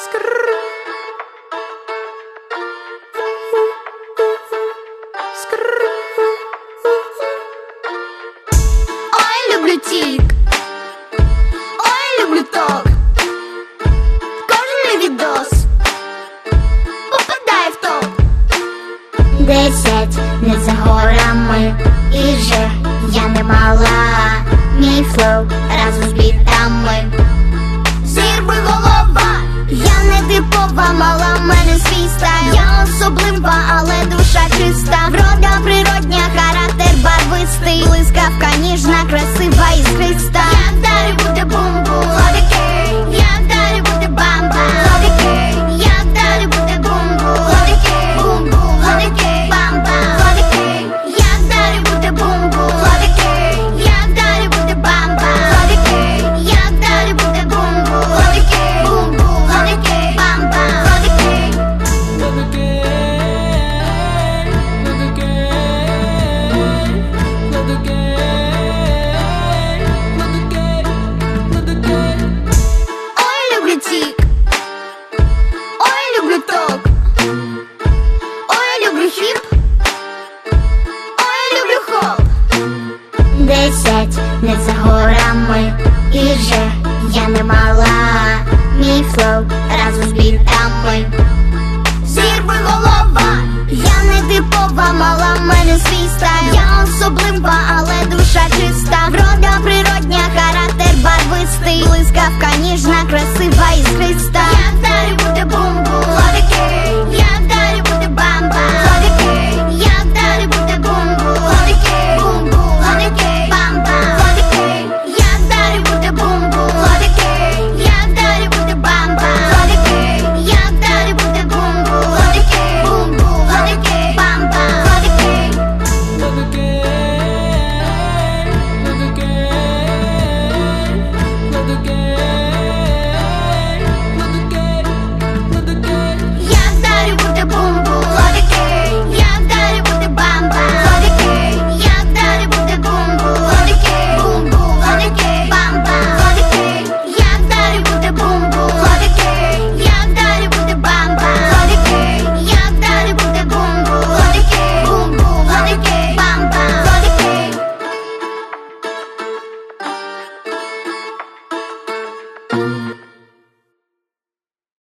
Ой, люблю тік, ой, люблю ток. Кожен мій відос попадає в топ. 10 не за горами, і вже я не мала. Мій флоу разом з бітами зірви голова. Я не типова, мала, в мене свій стайл. Я особлива, але душа чиста. Врода природня, характер барвистий. Блискавка ніжна, красива, іскриста. Як далі буде бум-бум, ловіки. Як далі буде бамба, ловіки. Як далі буде бум-бум, ловіки. Бум-бум, ловіки, бамба, ловіки. Як далі буде бум-бум, ловіки. Як далі буде бамба, ловіки. Як далі буде бум-бум, ловіки. Бум-бум, ловіки, бамба, ловіки. Ой, люблю тік, ой, люблю ток. Ой, люблю хіп, ой, люблю хоп. 10 не за горами, і вже я не мала. Мій флоу разом з бітами зірви голова. Я не типова, мала, в мене свій стайл. Я особлива, але душа чиста. Врода природня, характер барвистий. Блискавка ніжна, красива, іскриста.